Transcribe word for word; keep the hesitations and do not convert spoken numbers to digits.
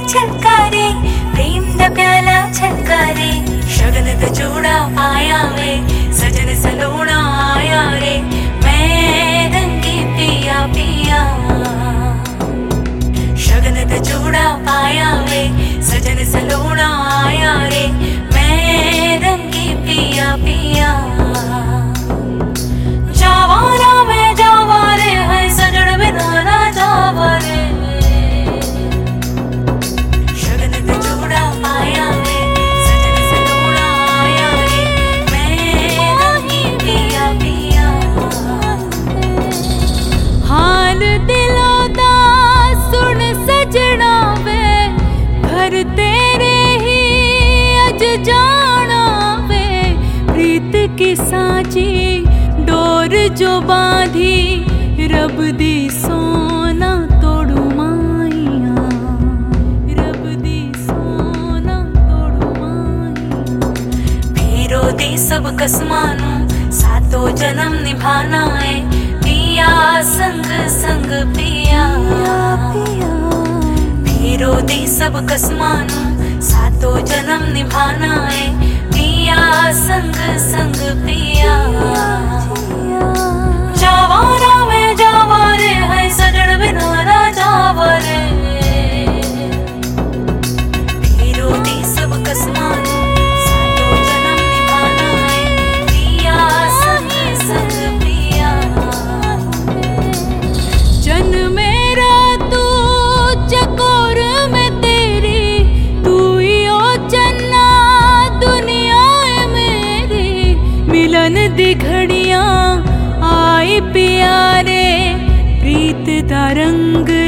छलकारे प्रेम दा प्याला छलकारे शगन दा जोड़ा पाया वे सजन सलोना आया रे मैं रंगी पिया पिया शगन दा जोड़ा पाया वे सजन सलोना आया रे मैं रंगी पिया पिया जावारा मैं जावा रे है सजन बिना ना जावा रे तेरे ही अज जाना वे प्रीत की सांची डोर जो बांधी रब दी सोना तोड़ू माइया रब दी सोना तोड़ू माइया भीरो दी सब कसमानू सातों जन्म निभाना है पिया संग संग पिया पिया हीरो दी सब कसमानू सातों जन्म निभाना है पिया संग संग पिया जावारा मैं जावा रे है सजन बिना ना जावा रे हीरो दी सब कसमानू सातों जन्म निभाना है पिया संग संग पिया जन मेरा तू चको मिलन दी घड़ियां आई प्यारे प्रीत दा रंग